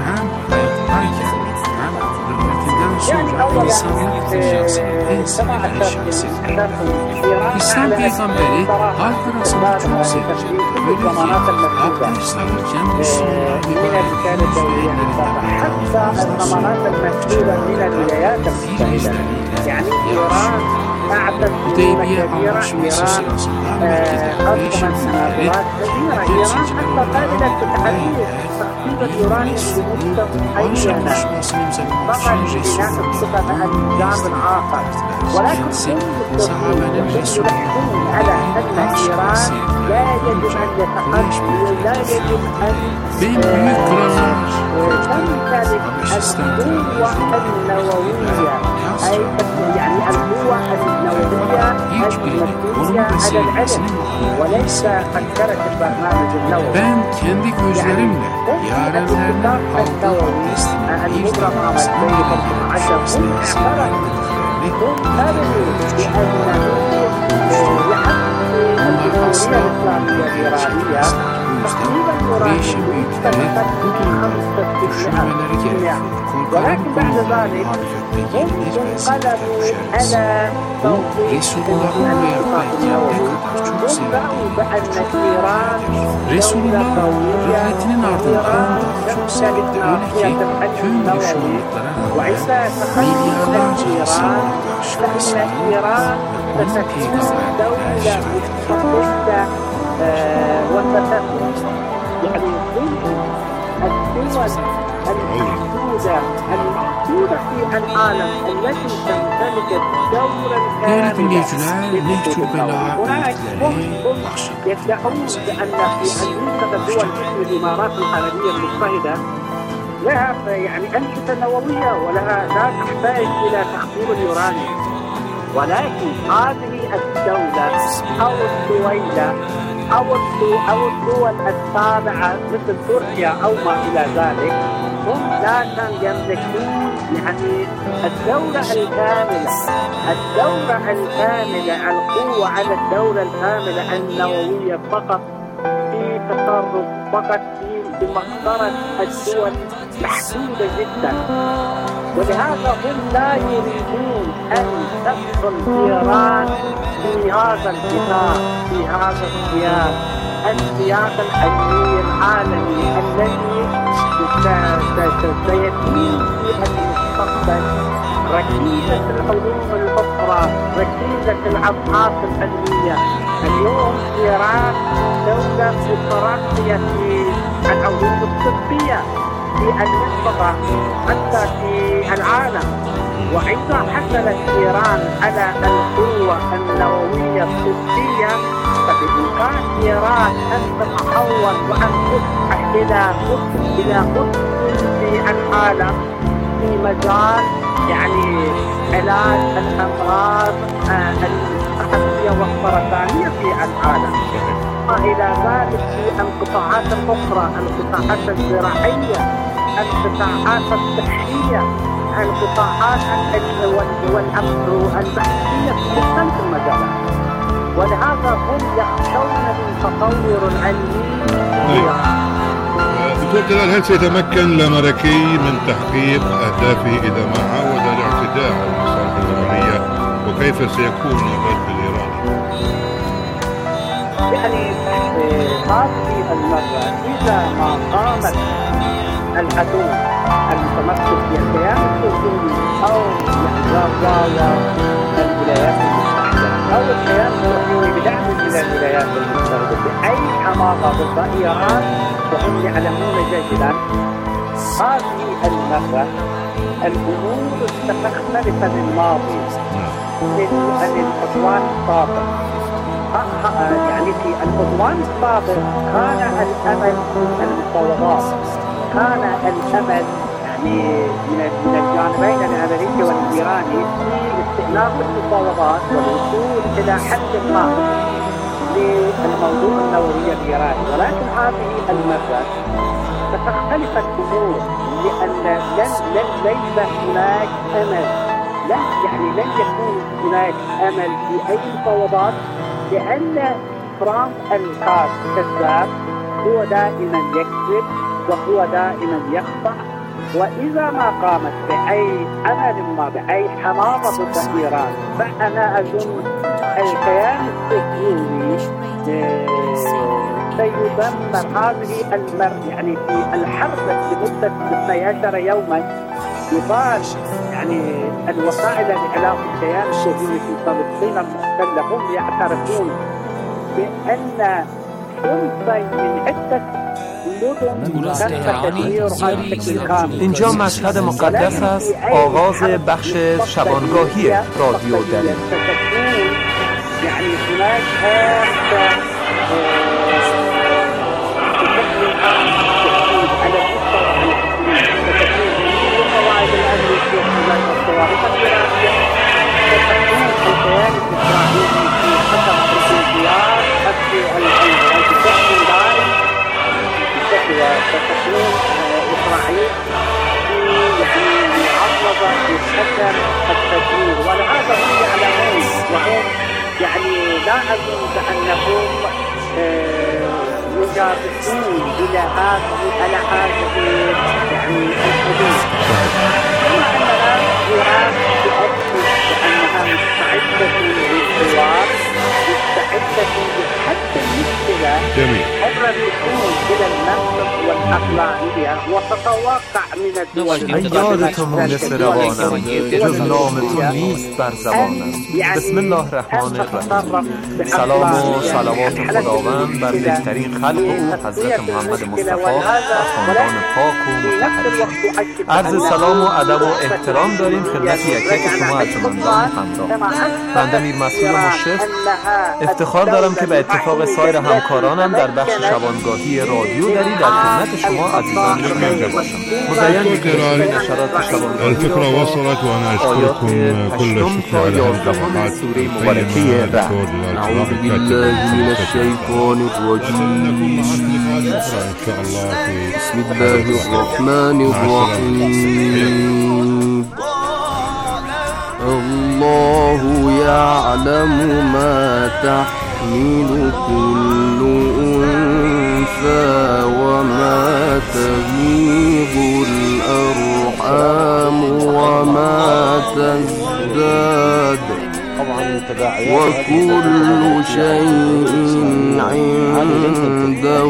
K: sonra insanlık dünyasının en sevilen şahsidir. İslam peygamberi halk arasında çok sevilir. Böyle ki halkta İslam'ın Müslümanlar mübareklerin yüzlerinden
F: حتى الضمانات المسؤولة من الولايات المتحدة يعني إيران أعطت
K: Hudeybiye anlaşması sırasında Mekke'de beş ülkeleri temsilcileri olarak
F: تخفيض اليورانيوم بنسبة معينة فقط بناء الثقة مع النظام الآخر، ولكن كل يلحقون على أن إيران لا يجب أن يتقدم لا يجب أن تمتلك القوة النووية، أي يعني القوة النووية المبنية على العلم وليس فكرة البرنامج النووي.
K: Ben kendi gözlerimle yarenlerinin aldığı
F: المبرم عملية العشر اعترف الإسلامية الإيرانية تقريبا يورانيوم تمتلك خمسة بالمئة، ولكن بعد ذلك ممكن انقلبوا على
K: Resulullah uyarırken ne kadar çok sevdiğini, Resulullah rivayetinin ardından da çok sevdi. Öyle ki tüm düşmanlıklara rağmen milyarlarca insanlara karşı İslam'ı onun peygamberine
F: مستقلة وستكون يعني الدول المحدودة المحدودة في العالم التي تمتلك الدولة
K: Değerli
F: الكاملة
K: dinleyiciler, Nehcül Bela
F: هناك
K: öğretileri
F: هم يدعون بأن في أمريكا الدول مثل الإمارات العربية المتحدة لها يعني أنشطة نووية ولها لا تحتاج إلى تخزين اليورانيوم، ولكن هذه الدولة أو الدولة أو أو الدول التابعة مثل تركيا أو ما إلى ذلك هم لا يملكون يعني الدولة الكاملة الدولة الكاملة القوة على الدولة الكاملة النووية فقط في تصرف فقط في بمقدرة الدول محدودة جدا، ولهذا هم لا يريدون أن تدخل إيران في هذا الإطار في هذا السياق السياق الأمني العالمي الذي سيتم في المستقبل ركيزة العلوم الأخرى، ركيزة الأبحاث العلمية. اليوم إيران دولة مترقية في العلوم الطبية في المنطقة حتى في العالم، وإذا حصلت إيران على القوة النووية الطبية فبإمكان إيران أن تتحول وأن تصبح إلى قطب إلى قطب في العالم في مجال يعني علاج الأمراض الصحية والسرطانية في العالم. إلى ذلك في القطاعات الأخرى، القطاعات الزراعية، القطاعات الصحية، القطاعات والبحثية في مختلف المجالات، ولهذا هم يخشون من تطور العلمي.
H: دكتور جلال، هل سيتمكن الأمريكي من تحقيق أهدافه إذا ما عاود الاعتداء على المصالح الإيرانية، وكيف سيكون الرد الإيراني؟
F: يعني هذه المرة إذا ما قامت العدو المتمثل في الكيان الصهيوني أو يعني الولايات المتحدة أو الكيان الصهيوني بدعم من الولايات المتحدة بأي حماقة ضد إيران، وهم يعلمون جيدا هذه المرة الأمور ستختلف للماضي من العدوان السابق. يعني في العدوان السابق كان الأمل المفاوضات، كان الأمل يعني من الجانبين الأمريكي والإيراني في استئناف المفاوضات والوصول إلى حل ما للموضوع النووي الإيراني، ولكن هذه المرة ستختلف الأمور لأن لن ليس هناك أمل، لن يعني لن يكون هناك أمل في أي مفاوضات، لأن ترامب الكذاب هو دائما يكذب وهو دائما يخطأ، وإذا ما قامت بأي أمل ما بأي حماقة ضد إيران فأنا أظن الكيان الصهيوني سيدمر هذه المر يعني في الحرب لمدة اثنتي عشرة يوما. يقال يعني الوسائل الإعلام الكيان الصهيوني في فلسطين المحتلة هم يعترفون بأن ثلثي من عدة
L: اینجا مشهد مقدس است، آغاز بخش شبانگاهی رادیو دلیل.
F: يعني هناك هذا على القواعد الأمريكية والصواريخ الإيرانية ستكون الكيان الإسرائيلي في خطر الانهيار في الدفاع الدائم، ستكون إسرائيل في يعني معرضة لخطر التدمير، ولهذا هم يعلمون وهم يعني لا أظن بأنهم يجابسون إلى هذه على هذه يعني الحدود، كما أننا إيران تؤدي أقلانية وتتوقع من الدول
L: ایادتون مونس روانم جز نامتون نیست بر زبانم. بسم الله الرحمن الرحیم. سلام و صلوات خداوند بر بهترین خلق او حضرت محمد مصطفی و خاندان پاک و مطهر. عرض سلام و ادب و احترام داریم خدمت یک یک شما ارجمندان همراه. بنده میر مسعود مشرف افتخار دارم که به اتفاق سایر همکارانم در بخش شبانگاهی رادیو دری در خدمت شما عزیزان حاضر باشم. مزین بکنید نشرات شبانگاهی
H: الفكرة وصلت وأنا أشكركم كل الشكر على هالجماعات
L: مباركية الرحمة.
M: أعوذ بالله من الشيطان الرجيم.
H: إن شاء الله في
M: بسم الله الرحمن الرحيم. الله يعلم ما تحمل كل أنثى وما تغيض الأرحام وما تزداد وكل شيء عنده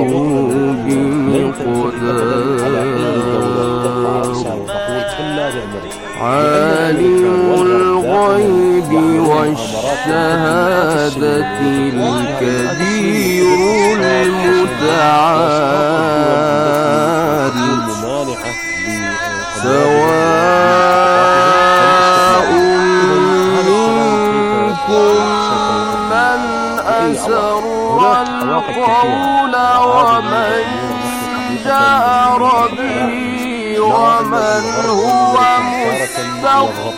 M: بمقدار. عالم الغيب والشهادة الكبير المتعال. سواء منكم من أسر القول ومن جار به ومن هو مستخف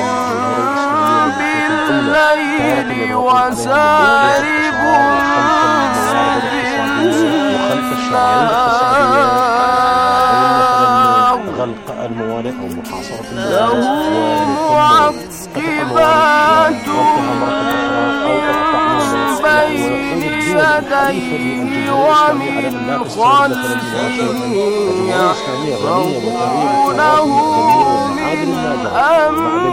M: بالليل وسارب
N: غلق الموانئ أو محاصرة
M: له معقبات بين يديه ومن خلفه يحفظونه من أمر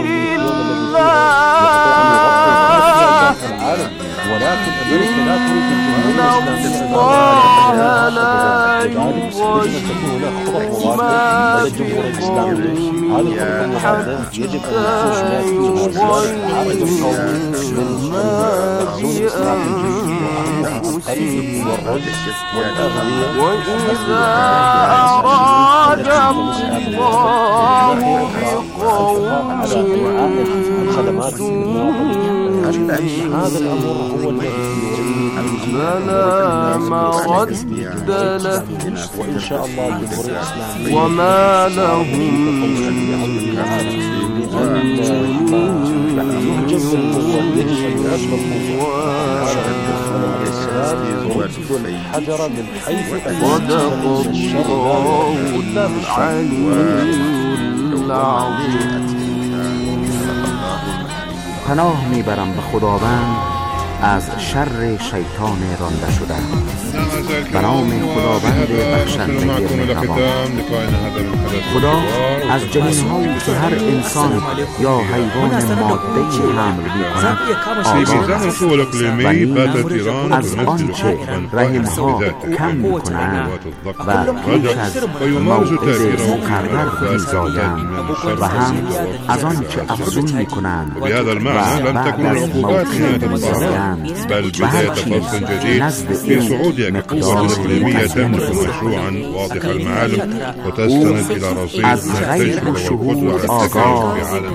M: الله.
N: ولكن أمريكا لا تريد
M: إن الله لا يغير ما بقوم حتى يغيروا ما بأنفسهم. وإذا أراد الله بقوم
N: هذا الأمر هو
M: فلا مرد له
N: وإن شاء الله الجمهورية الإسلامية
M: وما لهم
N: الحجر من حيث
M: صدق الله العلي العظيم.
O: پناه میبرم به خداوند از شر شیطان رانده شده. به نام خداوند بخشنده مهربان. خدا از جنین‌هایی که هر انسان یا حیوان ماده‌ای حمل می‌کند آگاه است و نیز از آنچه رحم‌ها کم می‌کنند و پیش از موعد مقرر می‌زایند و هم از آنچه افزون می‌کنند و بعد از موعد می‌زایند
H: بل بداية فصل جديد في سعودية كقوة إقليمية تملك مشروعا واضح المعالم وتستند إلى رصيد من التجربة والقدرة على التكيف في عالم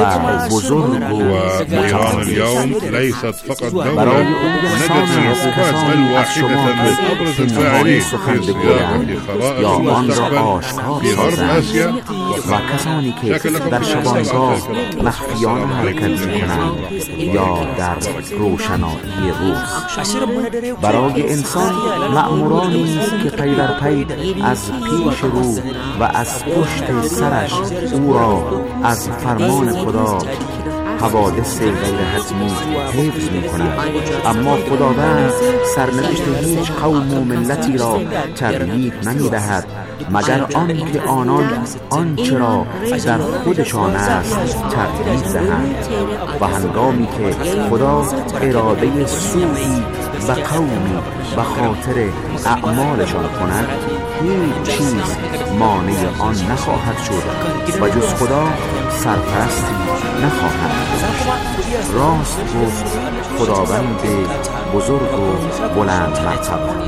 H: وإيران اليوم ليست فقط دولة نجت من العقوبات بل واحدة من أبرز الفاعلين في صياغة خرائط المستقبل في غرب آسيا
O: و کسانی که در شبانگاه مخفیانه حرکت می‌کنند یا در روشنایی روز. برای انسان مأمورانی است که پی در پی از پیش رو و از پشت سرش او را از فرمان خدا حوادث غیر حتمی حفظ می کند. اما خداوند سرنوشت هیچ قوم و ملتی را تغییر نمی دهد مگر آن که آنان آنچه را در خودشان است تغییر دهند. و هنگامی که خدا اراده سوئی و قومی به خاطر اعمالشان کند هیچ چیز مانع آن نخواهد شد و جز خدا سرپرستی نخواهد. راست گفت خداوند بزرگ و بلند مرتبه.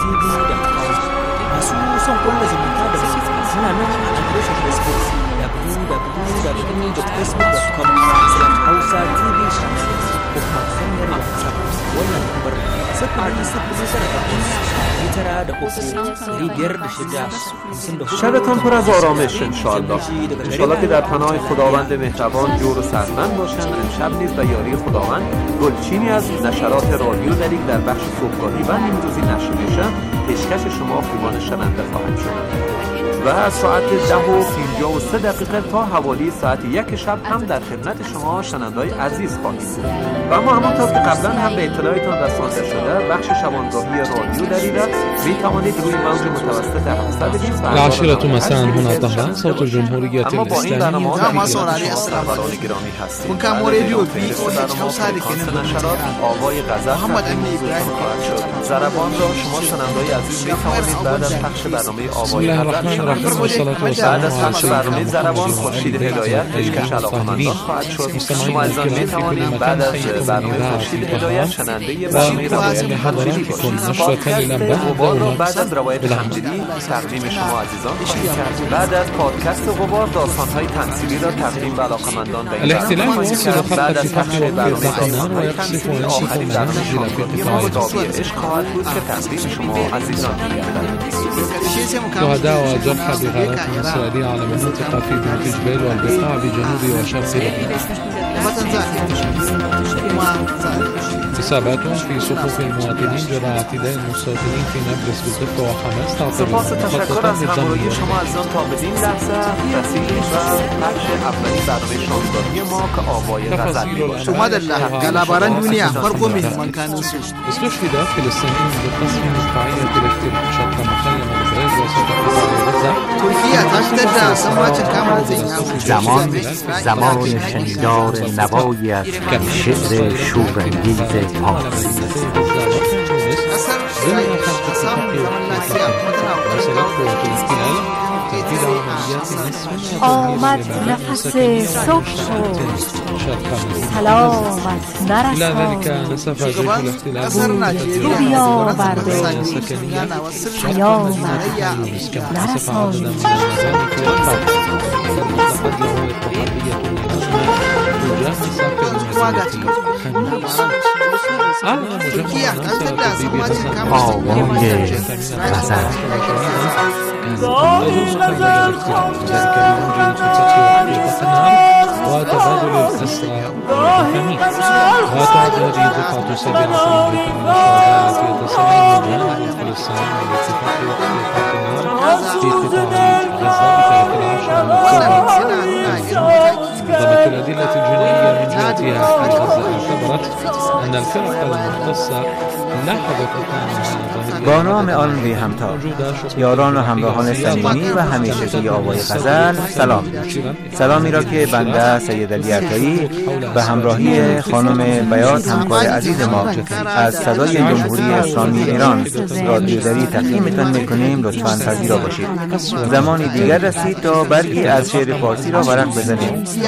L: شبتان پر از آرامش انشاءالله. انشاءالله که در پناه خداوند مهربان جور و سرمند باشند. امشب نیز به یاری خداوند گلچینی از نشرات رادیو دلیل در بخش صبحگاهی و نیمروزی نشر میشه. پیشکش شما خوبان شنونده خواهد شد و از ساعت ده و پنجاه و سه دقیقه تا حوالی ساعت یک شب هم در خدمت شما شنونده‌های عزیز خواهیم بود. و اما همانطور که قبلا هم به اطلاعتان رسانده شده، بخش شبانگاهی رادیو دلیل می توانید روی موج متوسط هفتصد و بیست
A: العاشرة مساء هنا طهران صوت الجمهورية الإسلامية.
L: ما سوالاری استقبالان گرامی هستید.
P: من کم رادیو بی و چهار سالی که
L: نشرات آوای غزل
P: محمد امین ابراهیم
L: خواهد شد. زربان را شما شنونده‌های عزیز می توانید بعد از پخش برنامه آوای غزل بعد از پخش برنامه زربان خورشید هدایت پیشکش علاقه‌مندان خواهد شد. شما از آن می توانید بعد از برنامه خورشید هدایت شنونده برنامه روایت حمدی غبار را بعد از روایت حمدی تقدیم شما عزیزان خواهید کرد. بعد از پادکست غبار داستان‌های تمثیلی را تقدیم به علاقه‌مندان به این برنامه بعد از پخش برنامه داستان‌های تمثیلی آخرین برنامه شامگاهی مداوی عشق خواهد بود که تقدیم شما عزیزان می‌گردد.
A: شهداء وجرحى بغارات إسرائيلية على مناطق في بنت جبيل والبقاع بجنوب وشرق لبنان. إصابات في صفوف المواطنين جراء اعتداء المستوطنين في نابلس بالضفة وحماس
L: سپاس و تشکر از همراهی شما از آن تا بدین لحظه رسیدیم و پخش اولین برنامه شامگاهی ما که آوای غزل میباشد.
P: شما در گلاباران دنیا فرقو میهمان کانون
A: استشهد فلسطينيين بقصف مدفعية بالاختراق شرق مخيم الغاز وسط غزة.
P: ترکیه تشدد سماعت کامل
O: زمان زمان شنیدار نوایی از شعر شورانگیز پارسی.
Q: آمد نفس صبح سلامت نرساد رو بیاورده پیامت نرساد.
O: آوای غزل
A: وتبادل الأسرى والحميد وتعد هذه الدفعة سابعة من الشهداء يتساءل جميع الفلسطينيين والاتفاق وإيقاف النار في قطاع غزة بتاريخ العاشر من أكتوبر. ضمت الأدلة الجنائية من جهتها حج غزة اعتبرت أن الفرق المختصة لاحظت
O: با نام آن بی همتا یاران و همراهان صمیمی و همیشگی آوای غزل سلام. سلامی را که بنده سید علی عطایی به همراهی خانم بیات همکار عزیز ما از صدای جمهوری اسلامی ایران رادیو دری تقدیمتان میکنیم. لطفاً پذیرا باشید. زمانی دیگر رسید تا برگی از شعر فارسی را ورق بزنیم.